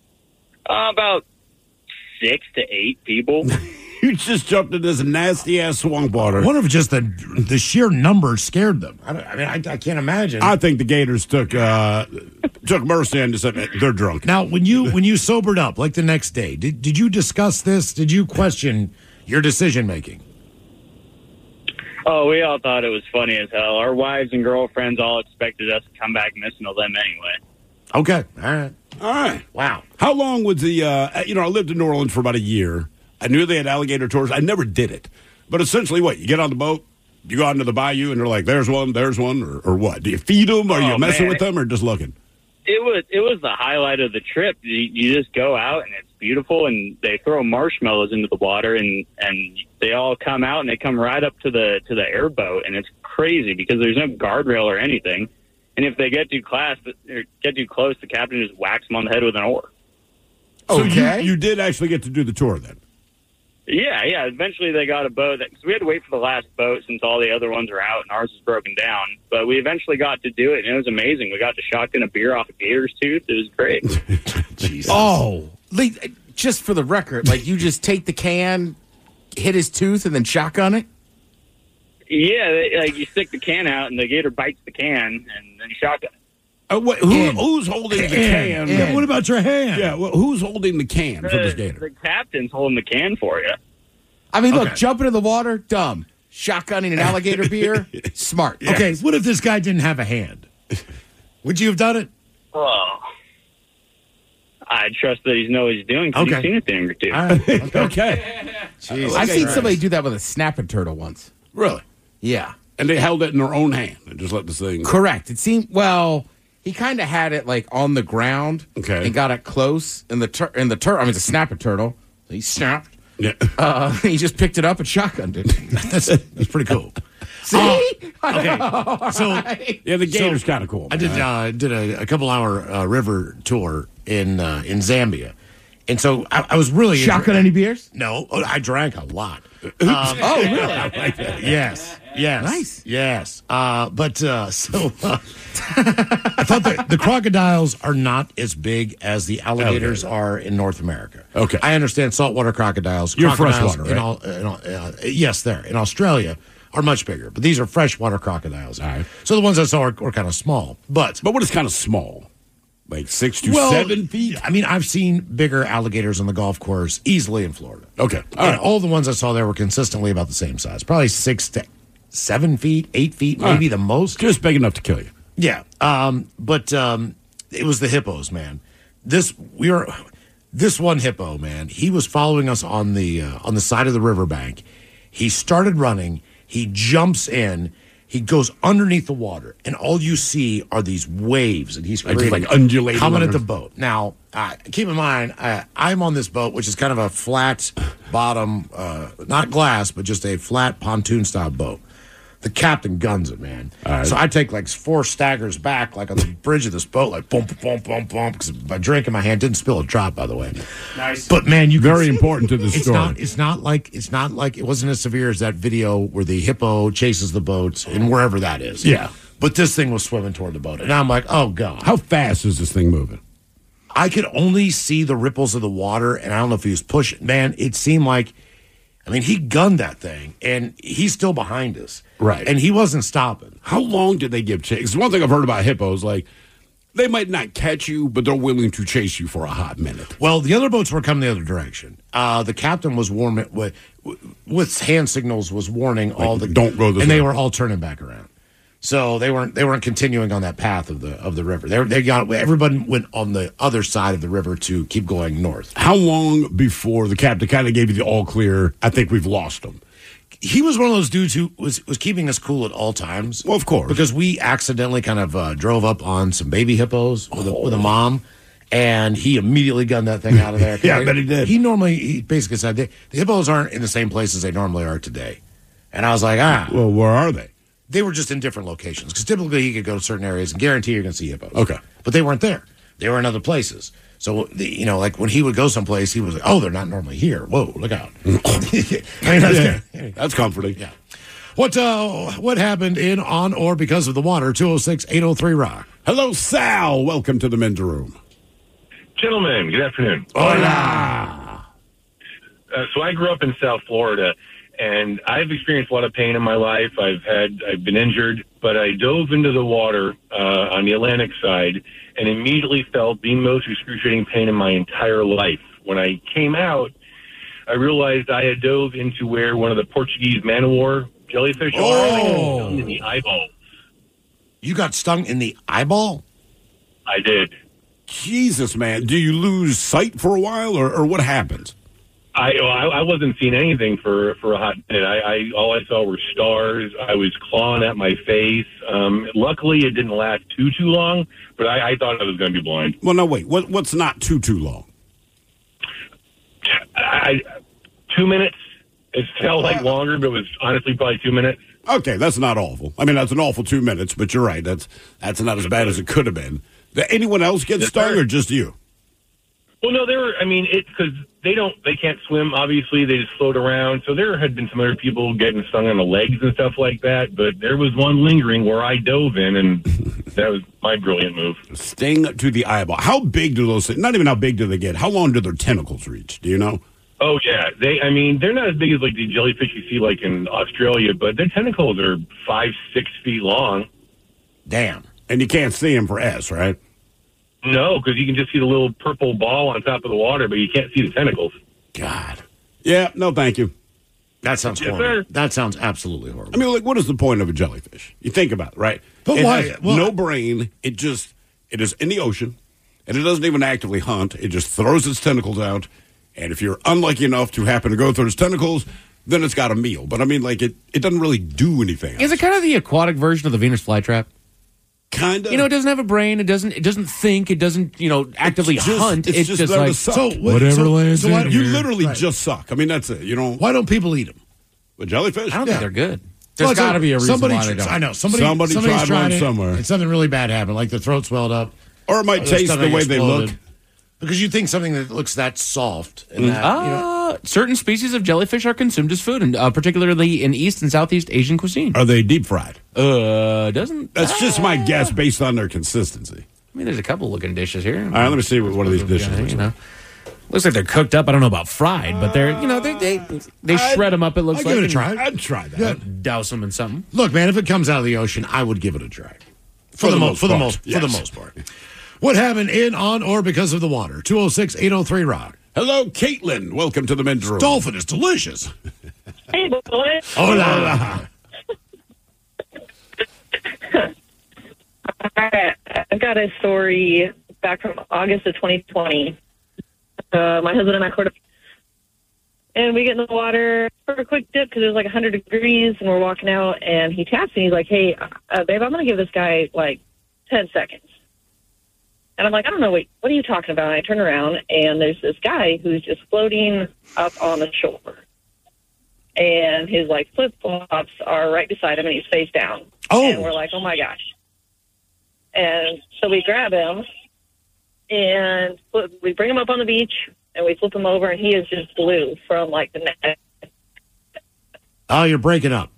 [SPEAKER 8] About 6 to 8 people.
[SPEAKER 4] You just jumped in this nasty-ass swamp water.
[SPEAKER 3] I wonder if just the sheer number scared them. I can't imagine.
[SPEAKER 4] I think the Gators took mercy and just said, they're drunk.
[SPEAKER 3] Now, when you sobered up, like the next day, did you discuss this? Did you question your decision-making?
[SPEAKER 8] Oh, we all thought it was funny as hell. Our wives and girlfriends all expected us to come back missing of them anyway.
[SPEAKER 3] Okay. All right.
[SPEAKER 4] Wow. How long was the, I lived in New Orleans for about a year. I knew they had alligator tours. I never did it. But essentially what? You get on the boat, you go out into the bayou, and they're like, there's one, or what? Do you feed them? Are you messing with them or just looking?
[SPEAKER 8] It was the highlight of the trip. You just go out, and it's beautiful, and they throw marshmallows into the water, and they all come out, and they come right up to the airboat, and it's crazy because there's no guardrail or anything. And if they get too close, the captain just whacks them on the head with an oar.
[SPEAKER 4] So you did actually get to do the tour then?
[SPEAKER 8] Yeah. Eventually they got a boat. Because we had to wait for the last boat since all the other ones were out and ours was broken down. But we eventually got to do it, and it was amazing. We got to shotgun a beer off a gator's tooth. It was great.
[SPEAKER 3] Jesus.
[SPEAKER 5] Oh, just for the record, like you just take the can, hit his tooth, and then shotgun it?
[SPEAKER 8] like you stick the can out, and the gator bites the can, and then you shotgun it.
[SPEAKER 4] Who's holding the can?
[SPEAKER 3] Yeah, what about your hand?
[SPEAKER 4] Yeah, well, who's holding the can for this gator?
[SPEAKER 8] The captain's holding the can for you.
[SPEAKER 5] I mean, look, jumping in the water, dumb. Shotgunning an alligator beer, smart.
[SPEAKER 3] Yes. Okay, what if this guy didn't have a hand? Would you have done it?
[SPEAKER 8] Oh, I trust that he knows what he's doing because he's seen a thing or two.
[SPEAKER 3] Right.
[SPEAKER 4] Okay.
[SPEAKER 3] Jesus
[SPEAKER 5] I've seen
[SPEAKER 3] Christ.
[SPEAKER 5] somebody do that with a snapping turtle once.
[SPEAKER 4] Really?
[SPEAKER 5] Yeah.
[SPEAKER 4] And they held it in their own hand and just let this thing.
[SPEAKER 5] Correct. It seemed, well, he kind of had it like on the ground and got it close in the turtle. I mean, it's a snapper turtle. He snapped.
[SPEAKER 4] Yeah.
[SPEAKER 5] He just picked it up and shotgunned it.
[SPEAKER 3] That's pretty cool.
[SPEAKER 5] See?
[SPEAKER 3] Okay. So
[SPEAKER 4] yeah, the gator's kind of cool. Man.
[SPEAKER 3] I did a couple hour river tour in Zambia, and so I was really
[SPEAKER 5] Shotgun any beers?
[SPEAKER 3] No, I drank a lot.
[SPEAKER 5] Oh, really?
[SPEAKER 3] I like that. Yes.
[SPEAKER 5] Nice.
[SPEAKER 3] Yes. I thought that the crocodiles are not as big as the alligators are in North America.
[SPEAKER 4] Okay.
[SPEAKER 3] I understand saltwater crocodiles.
[SPEAKER 4] You're
[SPEAKER 3] crocodiles
[SPEAKER 4] freshwater, right?
[SPEAKER 3] Yes, they're in Australia are much bigger, but these are freshwater crocodiles.
[SPEAKER 4] All right.
[SPEAKER 3] So the ones I saw were kind of small, but
[SPEAKER 4] what is kind of small? Like 6 to 7 feet?
[SPEAKER 3] I mean, I've seen bigger alligators on the golf course easily in Florida.
[SPEAKER 4] Okay.
[SPEAKER 3] All the ones I saw there were consistently about the same size, probably 6 to 7 feet, 8 feet, maybe the most.
[SPEAKER 4] Just big enough to kill you.
[SPEAKER 3] Yeah. But it was the hippos, man. This one hippo, man, he was following us on the side of the riverbank. He started running. He jumps in. He goes underneath the water, and all you see are these waves, and he's creating,
[SPEAKER 4] like undulating
[SPEAKER 3] coming
[SPEAKER 4] under.
[SPEAKER 3] at the boat. Now, keep in mind, I'm on this boat, which is kind of a flat bottom, not glass, but just a flat pontoon-style boat. The captain guns it, man.
[SPEAKER 4] Right.
[SPEAKER 3] So I take like 4 staggers back, like on the bridge of this boat, like boom, boom, boom, boom, because my drink in my hand didn't spill a drop, by the way.
[SPEAKER 8] Nice.
[SPEAKER 3] But man,
[SPEAKER 4] very important to the story.
[SPEAKER 3] It's not like it wasn't as severe as that video where the hippo chases the boat and wherever that is.
[SPEAKER 4] Yeah.
[SPEAKER 3] But this thing was swimming toward the boat, and I'm like, oh god.
[SPEAKER 4] How fast is this thing moving?
[SPEAKER 3] I could only see the ripples of the water, and I don't know if he was pushing. Man, it seemed like, I mean, he gunned that thing, and he's still behind us.
[SPEAKER 4] Right.
[SPEAKER 3] And he wasn't stopping.
[SPEAKER 4] How long did they give chase? One thing I've heard about hippos, like, they might not catch you, but they're willing to chase you for a hot minute.
[SPEAKER 3] Well, the other boats were coming the other direction. The captain was warning, with hand signals, was warning all the...
[SPEAKER 4] Don't go this
[SPEAKER 3] And
[SPEAKER 4] way.
[SPEAKER 3] they were all turning back around. So they weren't continuing on that path of the river. Everybody went on the other side of the river to keep going north.
[SPEAKER 4] How long before the captain kind of gave you the all clear, I think we've lost them?
[SPEAKER 3] He was one of those dudes who was keeping us cool at all times.
[SPEAKER 4] Well, of course.
[SPEAKER 3] Because we accidentally kind of drove up on some baby hippos with a mom, and he immediately gunned that thing out of there.
[SPEAKER 4] Yeah, I bet he did.
[SPEAKER 3] He basically said, the hippos aren't in the same place as they normally are today. And I was like,
[SPEAKER 4] Well, where are they?
[SPEAKER 3] They were just in different locations. Because typically he could go to certain areas and guarantee you're going to see hippos.
[SPEAKER 4] Okay.
[SPEAKER 3] But they weren't there. They were in other places. So, like when he would go someplace, he was like, oh, they're not normally here. Whoa, look out.
[SPEAKER 4] That's comforting.
[SPEAKER 3] Yeah. What happened in, on, or because of the water? 206-803-ROCK.
[SPEAKER 4] Hello, Sal. Welcome to the men's room.
[SPEAKER 9] Gentlemen, good afternoon.
[SPEAKER 3] Hola.
[SPEAKER 9] So I grew up in South Florida, and I've experienced a lot of pain in my life. I've been injured, but I dove into the water on the Atlantic side and immediately felt the most excruciating pain in my entire life. When I came out, I realized I had dove into where one of the Portuguese man-o-war jellyfish are. I got stung in the eyeball.
[SPEAKER 3] You got stung in the eyeball?
[SPEAKER 9] I did.
[SPEAKER 4] Jesus, man. Do you lose sight for a while, or what happens?
[SPEAKER 9] I wasn't seeing anything for a hot minute. All I saw were stars. I was clawing at my face. Luckily, it didn't last too long, but I thought I was going to be blind.
[SPEAKER 4] Well, no, wait. What's not too long?
[SPEAKER 9] 2 minutes. It felt like longer, but it was honestly probably 2 minutes.
[SPEAKER 4] Okay, that's not awful. I mean, that's an awful 2 minutes, but you're right. That's not as bad as it could have been. Did anyone else get stung, or just you?
[SPEAKER 9] Well, no, it's because they can't swim, obviously. They just float around. So there had been some other people getting stung on the legs and stuff like that. But there was one lingering where I dove in, and that was my brilliant move.
[SPEAKER 4] Sting to the eyeball. How big do those things, not even how big do they get, how long do their tentacles reach? Do you know?
[SPEAKER 9] Oh, yeah. They're not as big as like the jellyfish you see like in Australia, but their tentacles are 5-6 feet long.
[SPEAKER 3] Damn.
[SPEAKER 4] And you can't see them for S, right?
[SPEAKER 9] No, because you can just see the little purple ball on top of the water, but you can't see the tentacles.
[SPEAKER 4] God. Yeah, no, thank you.
[SPEAKER 3] That sounds
[SPEAKER 9] Yes,
[SPEAKER 3] horrible.
[SPEAKER 9] sir.
[SPEAKER 3] That sounds absolutely horrible.
[SPEAKER 4] I mean, like, what is the point of a jellyfish? You think about it, right?
[SPEAKER 3] But
[SPEAKER 4] it
[SPEAKER 3] why?
[SPEAKER 4] has
[SPEAKER 3] Well,
[SPEAKER 4] no brain. It is in the ocean, and it doesn't even actively hunt. It just throws its tentacles out, and if you're unlucky enough to happen to go through its tentacles, then it's got a meal. But I mean, like, it doesn't really do anything.
[SPEAKER 10] Is it kind of the aquatic version of the Venus flytrap?
[SPEAKER 4] Kind of.
[SPEAKER 10] You know, it doesn't have a brain. It doesn't think. It doesn't, actively hunt. It's just
[SPEAKER 4] there
[SPEAKER 10] like
[SPEAKER 4] to suck.
[SPEAKER 10] whatever lands in
[SPEAKER 4] you
[SPEAKER 10] here.
[SPEAKER 4] literally just suck. I mean, that's it. You know,
[SPEAKER 3] why don't people eat them?
[SPEAKER 4] with jellyfish.
[SPEAKER 10] I don't think they're good.
[SPEAKER 5] There's got to be a reason
[SPEAKER 3] somebody,
[SPEAKER 5] why they don't.
[SPEAKER 3] I know.
[SPEAKER 4] Somebody
[SPEAKER 3] somebody's
[SPEAKER 4] tried one
[SPEAKER 3] it,
[SPEAKER 4] somewhere.
[SPEAKER 3] and something really bad happened, like their throat swelled up.
[SPEAKER 4] Or it might
[SPEAKER 3] their
[SPEAKER 4] taste the
[SPEAKER 3] stomach
[SPEAKER 4] way they look.
[SPEAKER 3] exploded. Because you think something that looks that soft and that,
[SPEAKER 10] Certain species of jellyfish are consumed as food, and particularly in East and Southeast Asian cuisine.
[SPEAKER 4] Are they deep fried?
[SPEAKER 10] Doesn't
[SPEAKER 4] That's just my guess based on their consistency.
[SPEAKER 10] I mean, there's a couple looking dishes here.
[SPEAKER 4] All right, let me see what one of these dishes looks like.
[SPEAKER 10] Looks like they're cooked up. I don't know about fried, but they're they shred them up. It looks
[SPEAKER 3] I'd
[SPEAKER 10] like
[SPEAKER 3] give it a try.
[SPEAKER 4] I'd try that.
[SPEAKER 10] Douse them in something.
[SPEAKER 3] Look, man, if it comes out of the ocean, I would give it a try. For the most part. What happened in, on, or because of the water? 206-803-ROCK.
[SPEAKER 4] Hello, Caitlin. Welcome to the men's room.
[SPEAKER 3] Dolphin is delicious.
[SPEAKER 6] Hey, boy.
[SPEAKER 3] Hola.
[SPEAKER 6] I've got a story back from August of 2020. My husband and I caught up, and we get in the water for a quick dip because it was like 100 degrees, and we're walking out, and he taps me. He's like, hey, babe, I'm going to give this guy like 10 seconds. And I'm like, I don't know, wait, what are you talking about? And I turn around, and there's this guy who's just floating up on the shore. And his, like, flip-flops are right beside him, and he's face down.
[SPEAKER 3] Oh.
[SPEAKER 6] And we're like, oh, my gosh. And so we grab him, and we bring him up on the beach, and we flip him over, and he is just blue from, like, the neck.
[SPEAKER 3] Oh, you're breaking up.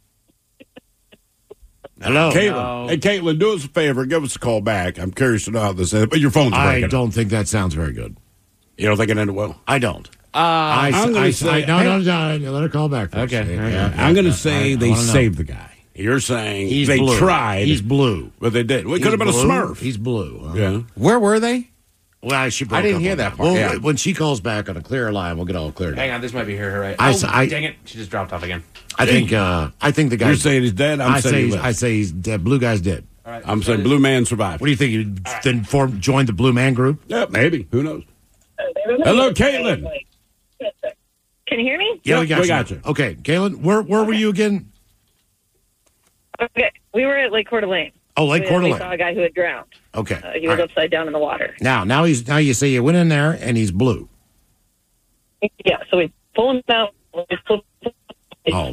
[SPEAKER 3] Hello.
[SPEAKER 4] Caitlin.
[SPEAKER 10] No.
[SPEAKER 4] Hey, Caitlin, do us a favor. Give us a call back. I'm curious to know how this is. But your phone's breaking.
[SPEAKER 3] I don't think that sounds very good.
[SPEAKER 4] You don't think it ended well?
[SPEAKER 3] I don't.
[SPEAKER 4] I'm gonna say-
[SPEAKER 3] no, let her call back first.
[SPEAKER 10] Okay.
[SPEAKER 3] Yeah,
[SPEAKER 4] I'm going to say they
[SPEAKER 3] wanna know.
[SPEAKER 4] saved the guy. You're saying
[SPEAKER 3] He's
[SPEAKER 4] they
[SPEAKER 3] blue.
[SPEAKER 4] tried.
[SPEAKER 3] He's blue.
[SPEAKER 4] But they did. It
[SPEAKER 3] He's
[SPEAKER 4] could have been
[SPEAKER 3] blue.
[SPEAKER 4] a Smurf.
[SPEAKER 3] He's blue. Huh?
[SPEAKER 4] Yeah.
[SPEAKER 5] Where were they?
[SPEAKER 3] Well, she broke
[SPEAKER 5] I didn't
[SPEAKER 3] up
[SPEAKER 5] hear
[SPEAKER 3] on
[SPEAKER 5] that part.
[SPEAKER 3] Well,
[SPEAKER 5] Yeah.
[SPEAKER 3] when she calls back on a clear line, we'll get all cleared.
[SPEAKER 10] Hang on, this might be her right.
[SPEAKER 3] Dang
[SPEAKER 10] it! She just dropped off again.
[SPEAKER 3] I think the guy.
[SPEAKER 4] You're saying he's dead?
[SPEAKER 3] I
[SPEAKER 4] saying
[SPEAKER 3] say he's dead. Blue guy's dead.
[SPEAKER 4] I'm saying Blue Man survived.
[SPEAKER 3] What do you think? You then joined the Blue Man group?
[SPEAKER 4] Yeah, maybe. Who knows? Hello, Caitlin.
[SPEAKER 6] Can you hear me?
[SPEAKER 3] Yeah, we
[SPEAKER 4] we
[SPEAKER 3] got
[SPEAKER 4] got
[SPEAKER 3] you.
[SPEAKER 4] you.
[SPEAKER 3] Okay, Caitlin, where were you again?
[SPEAKER 6] Okay. We were at Lake Coeur d'Alene.
[SPEAKER 3] Oh, Lake Coeur
[SPEAKER 6] We
[SPEAKER 3] d'Alene.
[SPEAKER 6] saw a guy who had drowned.
[SPEAKER 3] Okay,
[SPEAKER 6] He was
[SPEAKER 3] all right.
[SPEAKER 6] upside down in the water.
[SPEAKER 3] Now you say you went in there and he's blue.
[SPEAKER 6] Yeah, so we pull him out. We pull
[SPEAKER 3] Oh,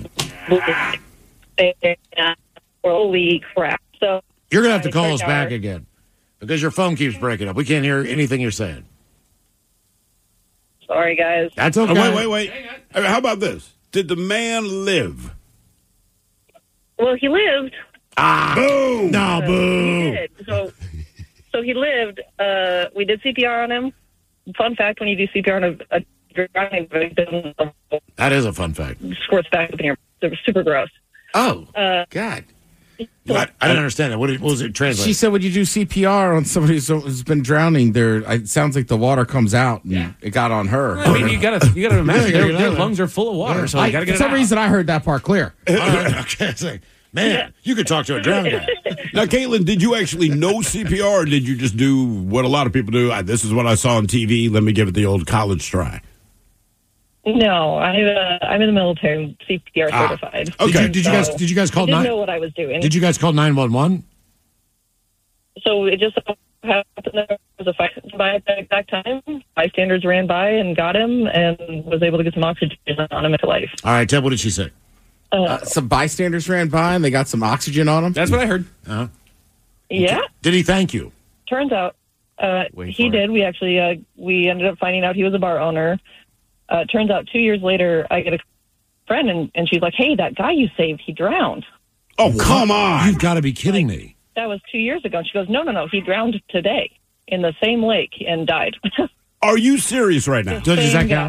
[SPEAKER 6] and holy crap. So
[SPEAKER 3] you're gonna have to call
[SPEAKER 6] I
[SPEAKER 3] us
[SPEAKER 6] checked
[SPEAKER 3] back
[SPEAKER 6] our-
[SPEAKER 3] again because your phone keeps breaking up. We can't hear anything you're saying.
[SPEAKER 6] Sorry, guys.
[SPEAKER 3] That's okay.
[SPEAKER 4] Wait. How about this? Did the man live?
[SPEAKER 6] Well, he lived.
[SPEAKER 4] Boom!
[SPEAKER 3] No,
[SPEAKER 6] He
[SPEAKER 3] boo.
[SPEAKER 6] did. So he lived. We did CPR on him. Fun fact: when you do CPR on a drowning victim,
[SPEAKER 3] That is a fun fact.
[SPEAKER 6] squirts back up in your. It was super gross.
[SPEAKER 5] Oh,
[SPEAKER 3] God, I didn't understand that. What was it translate?
[SPEAKER 5] she said, "Would you do CPR on somebody who's been drowning? It sounds like the water comes out, and it got on her."
[SPEAKER 10] I mean, you gotta imagine
[SPEAKER 3] Yeah,
[SPEAKER 10] their
[SPEAKER 3] yeah.
[SPEAKER 10] lungs are full of water, so you gotta get
[SPEAKER 5] for
[SPEAKER 10] it
[SPEAKER 5] some
[SPEAKER 10] out.
[SPEAKER 5] reason, I heard that part clear.
[SPEAKER 3] All right, okay, it's like, man, you could talk to a drowned guy.
[SPEAKER 4] Now, Caitlin, did you actually know CPR or did you just do what a lot of people do? This is what I saw on TV. Let me give it the old college try.
[SPEAKER 6] No, I'm in the military, CPR certified.
[SPEAKER 4] Okay.
[SPEAKER 3] Did you guys call
[SPEAKER 6] I didn't
[SPEAKER 3] nine?
[SPEAKER 6] know what I was doing.
[SPEAKER 3] Did you guys call 911?
[SPEAKER 6] So it just happened there was a fight by at the exact time. Bystanders ran by and got him and was able to get some oxygen on him to life.
[SPEAKER 3] All right, Ted, what did she say?
[SPEAKER 5] Some bystanders ran by and they got some oxygen on them.
[SPEAKER 10] That's what I heard.
[SPEAKER 6] Yeah,
[SPEAKER 3] Did he thank you?
[SPEAKER 6] turns out
[SPEAKER 10] Wait
[SPEAKER 6] he
[SPEAKER 10] for it.
[SPEAKER 6] did. We actually we ended up finding out he was a bar owner. Turns out 2 years later, I get a friend and she's like, "Hey, that guy you saved, he drowned."
[SPEAKER 4] Oh, come on.
[SPEAKER 3] You've got to be kidding me.
[SPEAKER 6] That was 2 years ago. And she goes, No, he drowned today in the same lake and died.
[SPEAKER 4] Are you serious right now?
[SPEAKER 3] Does
[SPEAKER 6] Same
[SPEAKER 3] that
[SPEAKER 6] guy.
[SPEAKER 3] count?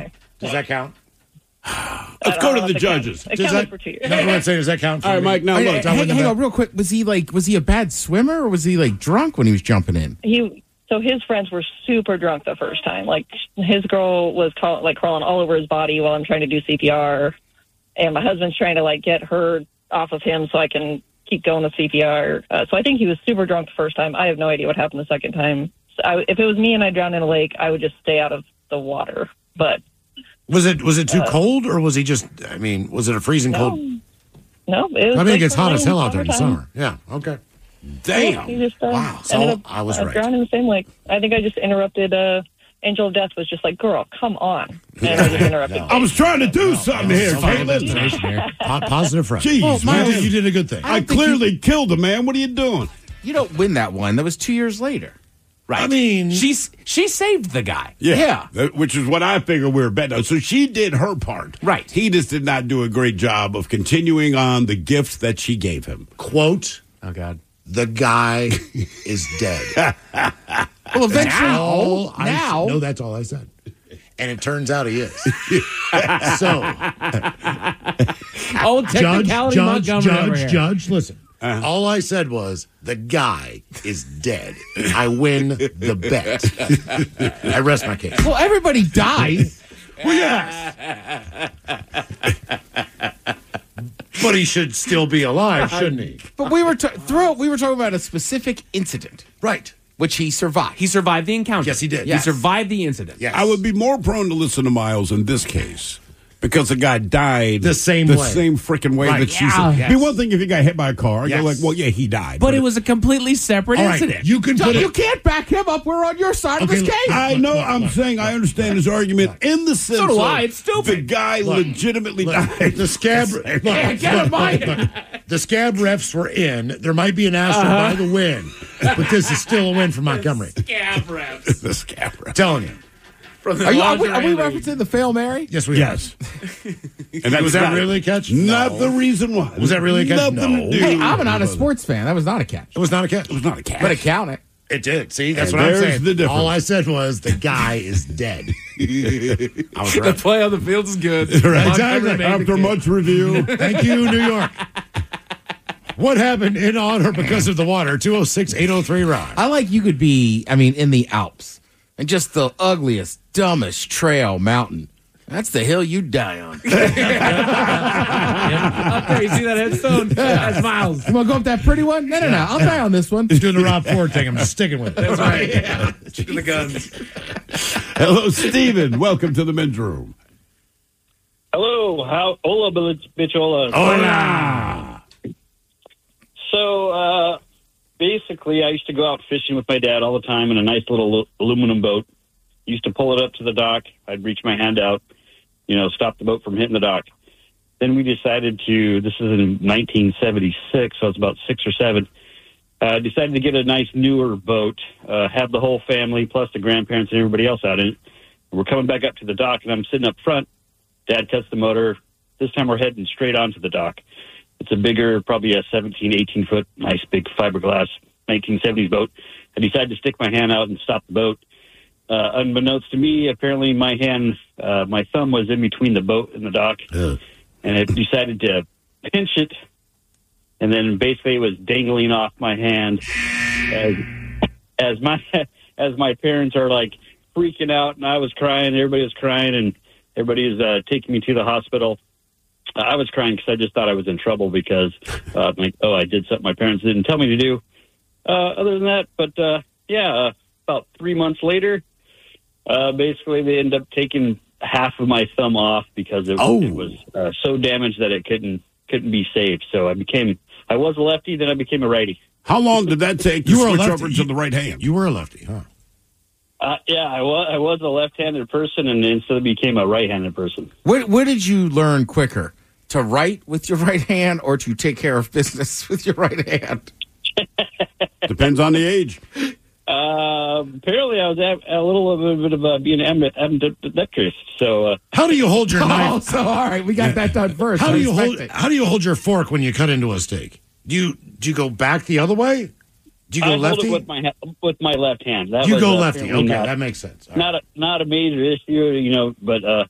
[SPEAKER 3] Does that count?
[SPEAKER 4] Let's go to the judges.
[SPEAKER 6] It
[SPEAKER 3] Does
[SPEAKER 6] counted
[SPEAKER 3] that,
[SPEAKER 6] for 2 years.
[SPEAKER 3] no, I'm saying, does that count for
[SPEAKER 4] All right,
[SPEAKER 3] me?
[SPEAKER 4] Mike, now look.
[SPEAKER 5] Hang on, real quick. Was he a bad swimmer, or was he like drunk when he was jumping in?
[SPEAKER 6] So his friends were super drunk the first time. Like his girl was crawling all over his body while I'm trying to do CPR, and my husband's trying to like get her off of him so I can keep going with CPR. So I think he was super drunk the first time. I have no idea what happened the second time. So if it was me and I drowned in a lake, I would just stay out of the water. But
[SPEAKER 3] Was it too cold, or was he just? I mean, was it a freezing cold?
[SPEAKER 6] no, it was.
[SPEAKER 3] It gets hot as hell out there in the summer. Yeah. Okay.
[SPEAKER 4] Damn.
[SPEAKER 6] He just,
[SPEAKER 3] Wow. So
[SPEAKER 6] ended up,
[SPEAKER 3] I was right.
[SPEAKER 6] Drowning in the same lake. I think I just interrupted. Angel of Death was just like, "Girl, come on," and I just interrupted.
[SPEAKER 4] I was trying to do something here.
[SPEAKER 3] Positive friend.
[SPEAKER 4] Jeez,
[SPEAKER 3] man,
[SPEAKER 4] man.
[SPEAKER 3] you did a good thing.
[SPEAKER 4] I clearly killed a man. What are you doing?
[SPEAKER 5] You don't win that one. That was 2 years later.
[SPEAKER 10] Right.
[SPEAKER 3] I mean,
[SPEAKER 10] she saved the guy.
[SPEAKER 5] Yeah.
[SPEAKER 4] Which is what I figured we were betting on. So she did her part.
[SPEAKER 10] Right.
[SPEAKER 4] He just did not do a great job of continuing on the gift that she gave him.
[SPEAKER 3] quote,
[SPEAKER 10] Oh God.
[SPEAKER 3] the guy is dead.
[SPEAKER 5] Well, eventually.
[SPEAKER 3] No, that's all I said. And it turns out he is. So,
[SPEAKER 10] Oh, technicality Montgomery over here.
[SPEAKER 3] Judge, listen. All I said was, the guy is dead. I win the bet. I rest my case.
[SPEAKER 5] Well, everybody died.
[SPEAKER 3] Well, yes. But he should still be alive, shouldn't he?
[SPEAKER 5] But we were talking about a specific incident,
[SPEAKER 3] Right.
[SPEAKER 5] which he survived.
[SPEAKER 10] He survived the encounter.
[SPEAKER 3] Yes, he did.
[SPEAKER 10] He
[SPEAKER 3] Yes.
[SPEAKER 10] survived the incident.
[SPEAKER 3] Yes.
[SPEAKER 4] I would be more prone to listen to Miles in this case because the guy died
[SPEAKER 3] The same
[SPEAKER 4] the
[SPEAKER 3] way.
[SPEAKER 4] same freaking way
[SPEAKER 3] Right.
[SPEAKER 4] that she
[SPEAKER 10] Yeah.
[SPEAKER 4] said.
[SPEAKER 3] Yes.
[SPEAKER 4] It'd be one thing if he got hit by a car.
[SPEAKER 3] Yes.
[SPEAKER 4] You're like, well, yeah, he died.
[SPEAKER 10] But it was a completely separate
[SPEAKER 3] All right,
[SPEAKER 10] incident.
[SPEAKER 3] you can put
[SPEAKER 5] You
[SPEAKER 3] it.
[SPEAKER 5] can't back him up. We're on your side of this
[SPEAKER 3] Okay,
[SPEAKER 5] case.
[SPEAKER 4] I know. I'm saying I understand his argument in the sense
[SPEAKER 10] do
[SPEAKER 4] of
[SPEAKER 10] I. It's stupid.
[SPEAKER 4] the guy legitimately died.
[SPEAKER 3] The scab.
[SPEAKER 5] Get him, Mike.
[SPEAKER 3] The scab refs were in. There might be an asterisk by the win, but this is still a win for Montgomery.
[SPEAKER 10] Scab reps.
[SPEAKER 4] The scabber.
[SPEAKER 3] Telling you.
[SPEAKER 10] From the
[SPEAKER 5] Are we
[SPEAKER 10] lingerie league.
[SPEAKER 5] referencing the Fail Mary?
[SPEAKER 3] Yes, we
[SPEAKER 4] Yes. And
[SPEAKER 3] Was that really a catch?
[SPEAKER 4] Not
[SPEAKER 3] No.
[SPEAKER 4] the reason why.
[SPEAKER 3] Was that really a catch?
[SPEAKER 4] Nothing
[SPEAKER 3] No.
[SPEAKER 4] to do.
[SPEAKER 5] Hey, I'm an honest sports fan. That was not a catch.
[SPEAKER 3] It was not a catch.
[SPEAKER 4] It was not a catch.
[SPEAKER 5] But it counted.
[SPEAKER 3] It did. See, that's
[SPEAKER 4] And
[SPEAKER 3] what I'm
[SPEAKER 4] there's
[SPEAKER 3] saying.
[SPEAKER 4] the difference.
[SPEAKER 3] All I said was the guy is dead. I was
[SPEAKER 10] The
[SPEAKER 3] right.
[SPEAKER 10] play on the field is good.
[SPEAKER 3] Right,
[SPEAKER 10] Montgomery
[SPEAKER 3] exactly.
[SPEAKER 10] made the
[SPEAKER 4] After
[SPEAKER 10] kick.
[SPEAKER 4] much review.
[SPEAKER 3] Thank you, New York. What happened in, on, or because of the water? 206-803-ROD.
[SPEAKER 5] I like you could be, in the Alps and just the ugliest, dumbest trail mountain. That's the hill you die on.
[SPEAKER 10] Up there, you see that headstone? That's Miles.
[SPEAKER 5] You want to go up that pretty one? No. I'll die on this one.
[SPEAKER 3] He's doing the Rob Ford thing. I'm just sticking with it.
[SPEAKER 10] That's right. Yeah. Shooting the guns.
[SPEAKER 4] Hello, Steven. Welcome to the men's room.
[SPEAKER 8] Hello, hola, bichola.
[SPEAKER 3] Hola.
[SPEAKER 8] So, basically, I used to go out fishing with my dad all the time in a nice little aluminum boat. Used to pull it up to the dock. I'd reach my hand out, stop the boat from hitting the dock. Then we decided this is in 1976, so I was about 6 or 7, decided to get a nice newer boat, have the whole family plus the grandparents and everybody else out in it. We're coming back up to the dock, and I'm sitting up front. Dad cuts the motor. This time we're heading straight onto the dock. It's a bigger, probably a 17, 18-foot, nice big fiberglass 1970s boat. I decided to stick my hand out and stop the boat. Unbeknownst to me, apparently my thumb was in between the boat and the dock, and it decided to pinch it, and then basically it was dangling off my hand as my parents are like freaking out, and I was crying, everybody was crying, and everybody was taking me to the hospital. I was crying because I just thought I was in trouble because I did something my parents didn't tell me to do. Other than that, but about 3 months later, basically they ended up taking half of my thumb off because it was so damaged that it couldn't be saved. So I was a lefty, then I became a righty.
[SPEAKER 4] How long did that take to
[SPEAKER 3] You were a
[SPEAKER 4] switch
[SPEAKER 3] lefty.
[SPEAKER 4] over to the right hand?
[SPEAKER 3] You were a lefty, huh?
[SPEAKER 8] I was a left-handed person, and instead became a right-handed person.
[SPEAKER 5] What did you learn quicker? To write with your right hand or to take care of business with your right hand?
[SPEAKER 4] Depends on the age.
[SPEAKER 8] Apparently, I was a little bit of being ambidextrous. So,
[SPEAKER 3] How do you hold your
[SPEAKER 5] Oh,
[SPEAKER 3] knife?
[SPEAKER 5] so all right, we got that done first.
[SPEAKER 3] How
[SPEAKER 5] I
[SPEAKER 3] do you
[SPEAKER 5] respect
[SPEAKER 3] hold?
[SPEAKER 5] it.
[SPEAKER 3] How do you hold your fork when you cut into a steak? Do you go back the other way? Do you go
[SPEAKER 8] I
[SPEAKER 3] lefty?
[SPEAKER 8] hold it with my left hand. That
[SPEAKER 3] You
[SPEAKER 8] was,
[SPEAKER 3] go lefty.
[SPEAKER 8] apparently
[SPEAKER 3] Okay, that makes sense. All right.
[SPEAKER 8] Not a major issue, but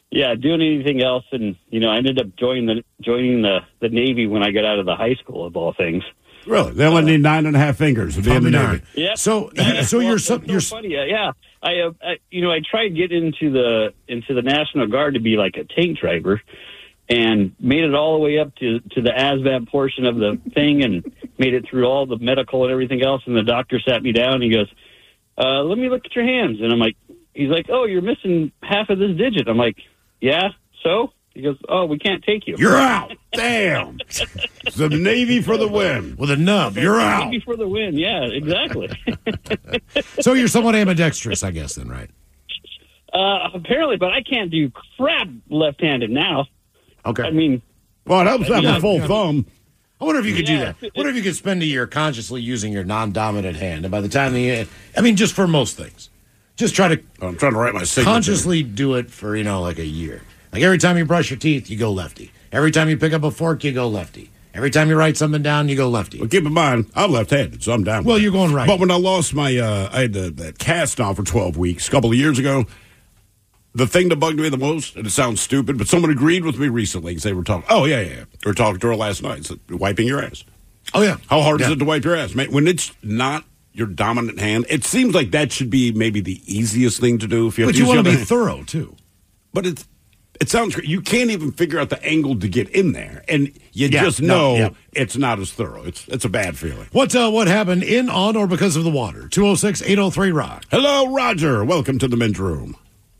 [SPEAKER 11] doing anything else. And, I ended up joining the Navy when I got out of the high school, of all things.
[SPEAKER 4] Really? They only need 9.5 fingers to be in the Navy.
[SPEAKER 11] Yeah.
[SPEAKER 3] So you're
[SPEAKER 11] funny. Yeah. I tried to get into the National Guard to be like a tank driver, and made it all the way up to the ASVAB portion of the thing, and made it through all the medical and everything else. And the doctor sat me down. And he goes, "Let me look at your hands." And he's like, "Oh, you're missing half of this digit." I'm like, "Yeah, so?" He goes, "Oh, we can't take you.
[SPEAKER 4] You're out." Damn. The Navy for the win.
[SPEAKER 3] With a nub, you're out.
[SPEAKER 11] Navy for the win. Yeah, exactly.
[SPEAKER 3] So you're somewhat ambidextrous, I guess, then, right?
[SPEAKER 11] Apparently, but I can't do crap left-handed now.
[SPEAKER 3] Okay.
[SPEAKER 11] I mean,
[SPEAKER 4] well, it helps having a full thumb.
[SPEAKER 3] I wonder if you could do that. What if you could spend a year consciously using your non-dominant hand, and by the time just for most things, just try to.
[SPEAKER 4] I'm trying to write my signature.
[SPEAKER 3] Consciously do it for like a year. Like every time you brush your teeth, you go lefty. Every time you pick up a fork, you go lefty. Every time you write something down, you go lefty.
[SPEAKER 4] Well, keep in mind, I'm left-handed, so I'm down.
[SPEAKER 3] Well, you're going right.
[SPEAKER 4] But when I lost I had that cast on for 12 weeks a couple of years ago. The thing that bugged me the most, and it sounds stupid, but someone agreed with me recently because they were talking. Oh yeah. We were talking to her last night. So wiping your ass.
[SPEAKER 3] Oh yeah.
[SPEAKER 4] How hard is it to wipe your ass, man? When it's not your dominant hand, it seems like that should be maybe the easiest thing to do. If you have
[SPEAKER 3] but you want to be thorough too.
[SPEAKER 4] But it sounds great. You can't even figure out the angle to get in there, and you just know it's not as thorough. It's a bad feeling.
[SPEAKER 3] What happened in, on, or because of the water? 206-803-ROCK.
[SPEAKER 4] Hello, Roger. Welcome to the men's room.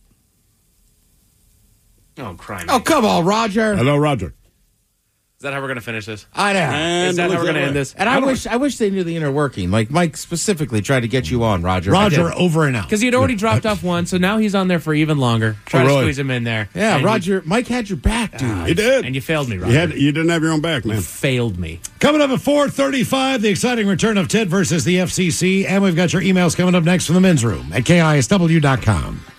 [SPEAKER 10] Oh, crime.
[SPEAKER 5] Oh, come on, Roger.
[SPEAKER 4] Hello, Roger.
[SPEAKER 10] Is that how we're going to finish this?
[SPEAKER 5] I know.
[SPEAKER 10] Is that how we're going to end this?
[SPEAKER 5] And I wish they knew the inner working. Like Mike specifically tried to get you on, Roger.
[SPEAKER 3] Roger, over and out.
[SPEAKER 10] Because he had already dropped off one, so now he's on there for even longer. Try to squeeze him in there.
[SPEAKER 5] Yeah, Roger. Mike had your back, dude.
[SPEAKER 4] He did.
[SPEAKER 10] And you failed me, Roger.
[SPEAKER 4] You didn't have your own back, man.
[SPEAKER 10] You failed me.
[SPEAKER 3] Coming up at 4:35, the exciting return of Ted versus the FCC. And we've got your emails coming up next from the men's room at KISW.com.